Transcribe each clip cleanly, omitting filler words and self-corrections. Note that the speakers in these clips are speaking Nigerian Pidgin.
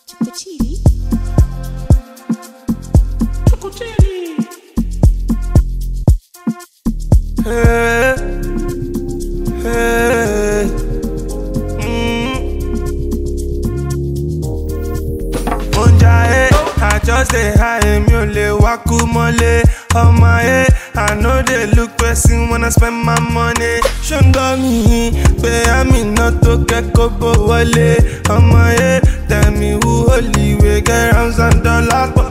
Chukuchili. Hey, hey, Monjaye, I just say hi, mi ò lè wá kú mọ́lé. Ọmọ ayé, I know they look person when I spend my money. Ṣùgbọ́n mi pé àmì náà tó kẹ́kọ̀ọ́ bó wọlé. Ọmọ ayé, tell me who only wey get rounds and dollars pọ̀.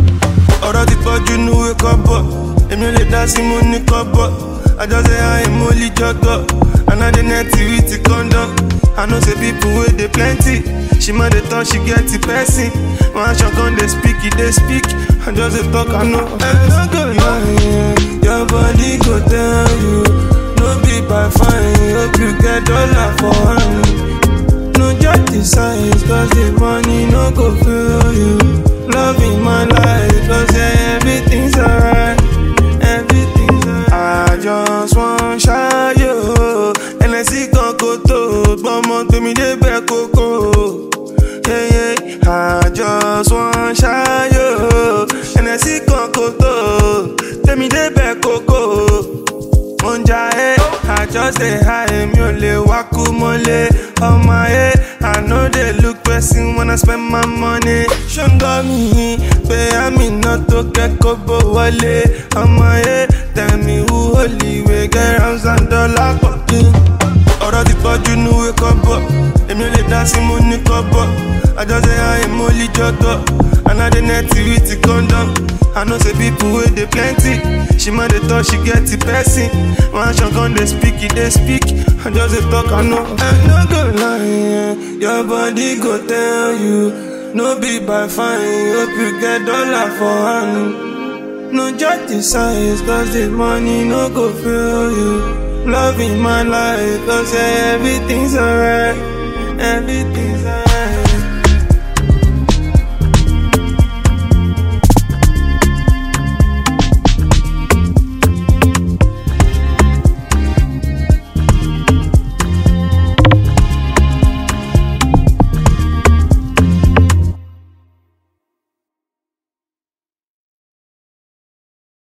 Ọ̀rọ̀ ti pọ̀jù níwé kọ́bọ̀, èmi ò lè dá sí mo ní kọ́bọ̀. I just say I am only juggle, and I dey net with the condom. I know say people wey dey plenty, she might dey talk, she get the person. When I shotgun dey speak, it dey speak. I just dey talk, I know. I no go lie, your body go tell you, no be by fine. Hope you get dollar for hand. No judge the size, cause the money no go fill you. Loving my life, cause everything's alright. Everything's alright. I just want shy yo, and I see Kokoto, but mon to me de be Coco. Yeah, yeah. I just want shy yo, and I see Kokoto, tell me de be Coco. Monjaye, I just say hi, mi ò lè wá kú mọ́lé. Ọmọ ayé, I know they look person when I spend my money. Ṣùgbọ́n mi pé àmì náà tó kẹ́kọ̀ọ́ bó wọlé. Ọmọ ayé, tell me who only wey get rounds and dollars pọ̀. Ọ̀rọ̀ ti pọ̀jù níwé kọ́bọ̀, èmi ò lè dá sí mo ní kọ́bọ̀. I just say I am only juggle, and I dey net with the condom. I know say people wey dey plenty, she might dey talk, she get the person. When I shotgun dey speak, it dey speak. I just dey talk, I know. I no go lie, your body go tell you, no be by fine. Hope you get dollar for hand. No judge the size, cause the money no go fill you. Loving my life, cause everything's alright. Everything's alright.